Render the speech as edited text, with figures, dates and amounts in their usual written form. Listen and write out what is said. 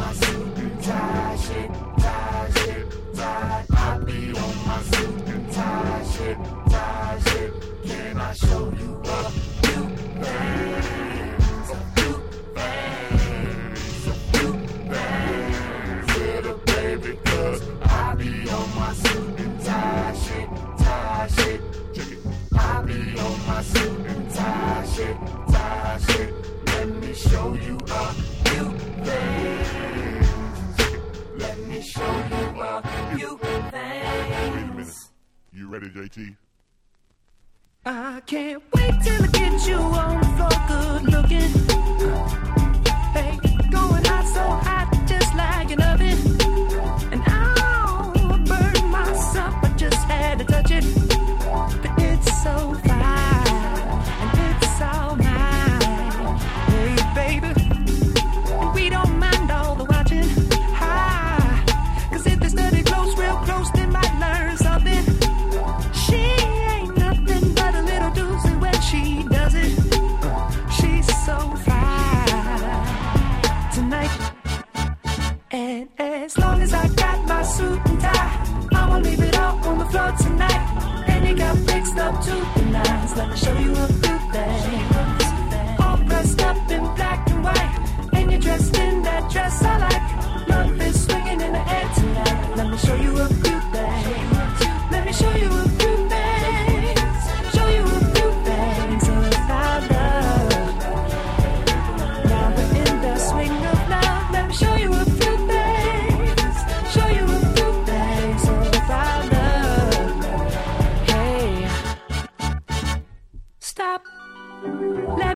my suit and tie shit, tie shit, tie. I be on my suit and tie shit, tie shit. Can I show you a few things? A few things, a few things, little baby, 'cause I be on my suit and tie shit, tie shit. Check it. I be on my suit and tie shit, tie shit. Let me show you a few things. Let me show you a few things. Wait a minute. You ready, JT? I can't wait till I get you on the floor, good looking. Hey, going hot, so hot, just like an oven. And I'll burn myself, I just had to touch it. But it's so fine, and it's all mine. Hey, baby, we don't mind all the watching. Hi, 'cause if they study close, real close, they might learn something. She ain't nothing but a little doozy when she does it. She's so fine tonight. And as long as I got my suit and tie, I won't leave it all on the floor tonight. And you got fixed up to the nines. Let me show you a few things. All dressed up in black and white, and you're dressed in that dress I like. Love is swinging in the air tonight. Let me show you a few things. Let me show you a few things. Show you a few things about love. Now we're in the swing of love. Let me show you a few things. Show you a few things about love. Hey, stop. Let